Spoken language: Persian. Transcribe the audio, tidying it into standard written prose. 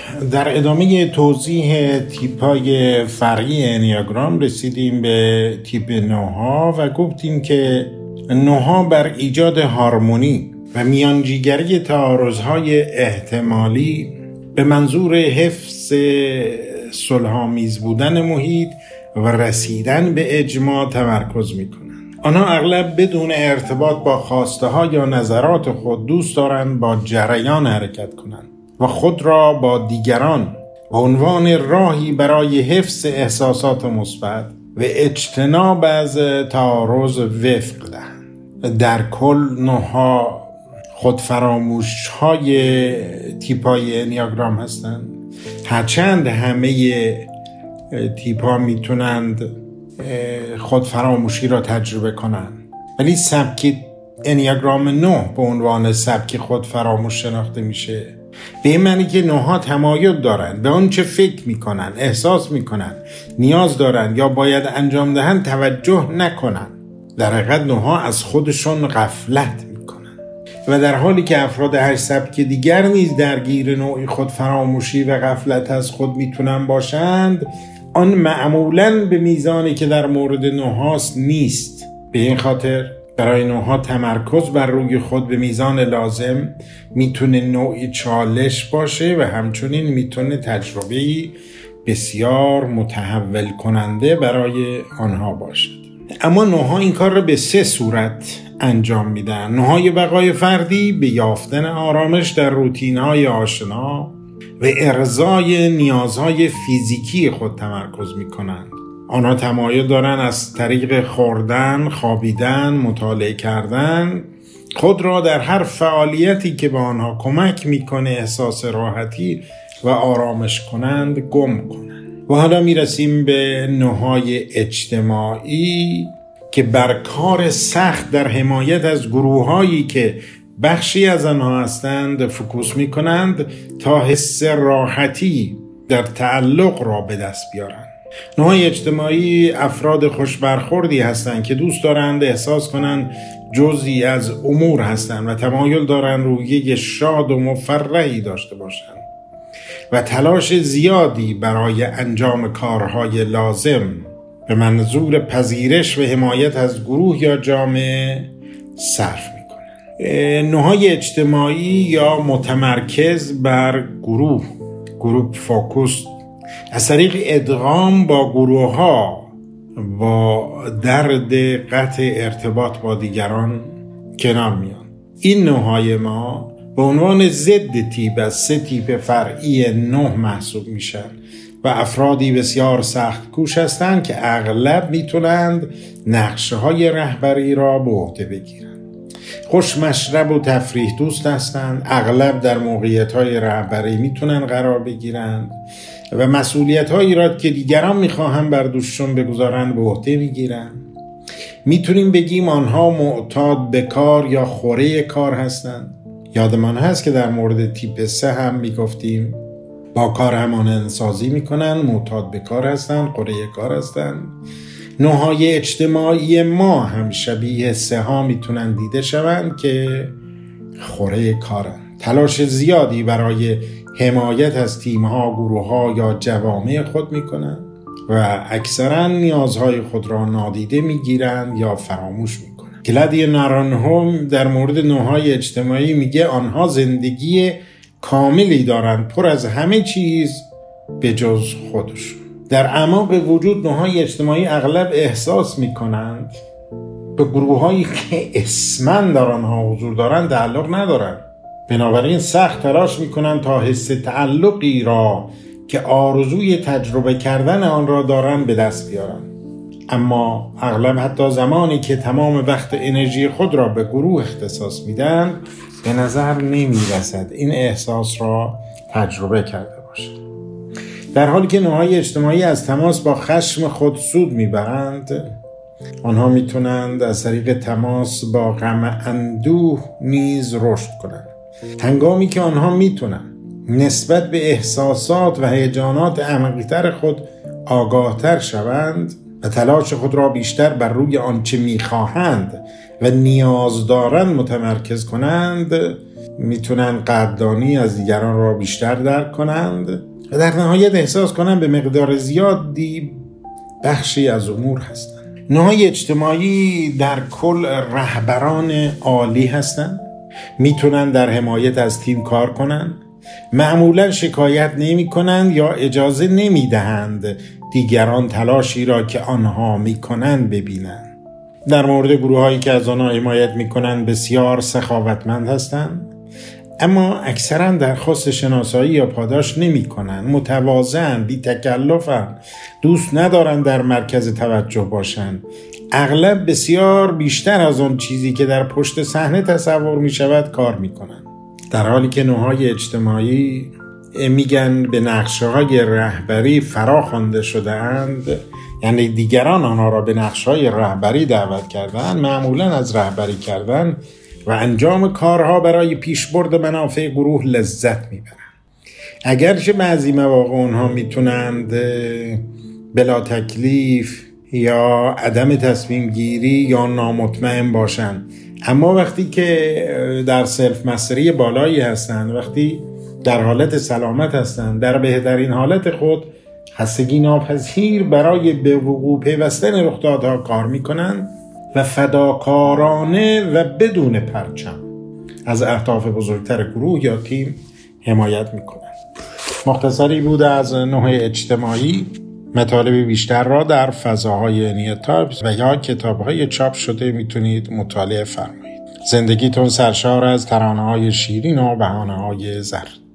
در ادامه توضیح تیپ‌های فرعی انیاگرام رسیدیم به تیپ 9 و گفتیم که 9 بر ایجاد هارمونی و میانجیگری تعارض‌های احتمالی به منظور حفظ صلح‌آمیز بودن محیط و رسیدن به اجماع تمرکز می‌کنند. آنها اغلب بدون ارتباط با خواسته‌ها یا نظرات خود دوست دارند با جریان حرکت کنند و خود را با دیگران به عنوان راهی برای حفظ احساسات مثبت و اجتناب از تعارض وفق دهند. در کل 9 خودفراموش‌های تیپ‌های انیاگرام هستند. هرچند همه تیپ‌ها میتونند خودفراموشی را تجربه کنند، ولی سبک انیاگرام 9 به عنوان سبک خودفراموش شناخته میشه. به این معنی که 9 تمایل دارند به آنچه فکر میکنن، احساس میکنن، نیاز دارند یا باید انجام دهند توجه نکنن. در حقیقت 9 از خودشون غفلت میکنن و در حالی که افراد هر سبک دیگر نیز درگیر نوعی خودفراموشی و غفلت از خود میتونن باشند، آن معمولاً به میزانی که در مورد 9 نیست. به این خاطر برای 9 تمرکز بر روی خود به میزان لازم میتونه نوعی چالش باشه و همچنین میتونه تجربه‌ای بسیار متحول کننده برای آنها باشد. اما 9 این کار را به 3 صورت انجام میدن. 9 بقای فردی به یافتن آرامش در روتین‌های آشنا و ارضای نیازهای فیزیکی خود تمرکز میکنند. آنها تمایل دارند از طریق خوردن، خوابیدن، مطالعه کردن خود را در هر فعالیتی که به آنها کمک میکنه احساس راحتی و آرامش کنند گم کنند. و حالا میرسیم به 9 اجتماعی که بر کار سخت در حمایت از گروه‌هایی که بخشی از آنها هستند فوکوس میکنند تا حس راحتی در تعلق را به دست بیارند. 9 اجتماعی افراد خوشبرخوردی هستند که دوست دارند احساس کنند جزئی از امور هستند و تمایل دارند روحیه شاد و مفرحی داشته باشند و تلاش زیادی برای انجام کارهای لازم به منظور پذیرش و حمایت از گروه یا جامعه صرف می‌کنند. 9 اجتماعی یا متمرکز بر گروپ فوکوس از طریق ادغام با گروه ها با درد قطع ارتباط با دیگران کنار میان. این 9 ما به عنوان ضد تیپ از 3 تیپ فرعی 9 محسوب میشن و افرادی بسیار سخت کوش هستند که اغلب میتونند نقشه های رهبری را به عهده بگیرند. خوش مشرب و تفریح دوست هستند، اغلب در موقعیت‌های رهبری میتونن قرار بگیرند و مسئولیت‌هایی را که دیگران میخواهند بر دوششون بگذارن به عهده میگیرن. میتونیم بگیم آنها معتاد به کار یا خوره کار هستند. یادمان هست که در مورد تیپ 3 هم میگفتیم با کار همانندسازی میکنن، معتاد به کار هستند، خوره کار هستند. 9 اجتماعی ما هم شبیه 3 میتونن دیده شوند که خوره کارن. تلاش زیادی برای حمایت از تیم‌ها، گروه‌ها یا جوامع خود میکنن و اکثرا نیازهای خود را نادیده میگیرن یا فراموش میکنن. گلادی نارنهم در مورد 9 اجتماعی میگه آنها زندگی کاملی دارن پر از همه چیز به جز خودشون. در اعماق وجود 9 اجتماعی اغلب احساس میکنند به گروه‌هایی که اسماً در آنها حضور دارند تعلق ندارند. بنابراین سخت تلاش میکنند تا حس تعلقی را که آرزوی تجربه کردن آن را دارند به دست بیارند. اما اغلب حتی زمانی که تمام وقت انرژی خود را به گروه اختصاص میدن به نظر نمیرسد این احساس را تجربه کرده باشند. در حالی که 9 اجتماعی از تماس با خشم خود سود میبرند، آنها میتونند از طریق تماس با غم اندوه نیز رشد کنند. هنگامی که آنها میتونند نسبت به احساسات و هیجانات عمیق‌تر خود آگاهتر شوند و تلاش خود را بیشتر بر روی آنچه میخواهند و نیاز دارند متمرکز کنند، میتونن قدردانی از دیگران را بیشتر درک کنند و در نهایت احساس کنند به مقدار زیادی بخشی از امور هستند. نهادهای اجتماعی در کل رهبران عالی هستند. میتونن در حمایت از تیم کار کنند. معمولا شکایت نمی کنند یا اجازه نمی دهند دیگران تلاشی را که آنها می کنند ببینند. در مورد گروه هایی که از آنها حمایت می کنند بسیار سخاوتمند هستند، اما اکثرا درخواست شناسایی یا پاداش نمی کنند. متواضعند، بی تکلفند، دوست ندارند در مرکز توجه باشند. اغلب بسیار بیشتر از آن چیزی که در پشت صحنه تصور می شود کار می کنند. در حالی که نهادهای اجتماعی میگن به نقشه‌های رهبری فرا خوانده شده اند، یعنی دیگران آنها را به نقشه‌های رهبری دعوت کردن، معمولاً از رهبری کردن و انجام کارها برای پیشبرد منافع گروه لذت میبرند. اگرچه بعضی مواقع آنها میتونند بلا تکلیف یا عدم تصمیم گیری یا نامطمئن باشند، اما وقتی که در سلف مستری بالایی هستند، وقتی در حالت سلامت هستند، در بهترین حالت خود، خستگی ناپذیر برای به وقوع پیوستن رخدادها کار میکنند و فداکارانه و بدون پرچم از اهداف بزرگتر گروه یا تیم حمایت میکنند. مختصری بود از نهاد اجتماعی. مطالب بیشتر را در فضاهای نیتابز و یا کتاب‌های چاپ شده میتونید مطالعه فرمایید. زندگیتون سرشار از ترانه‌های شیرین و بهانه‌های زرد.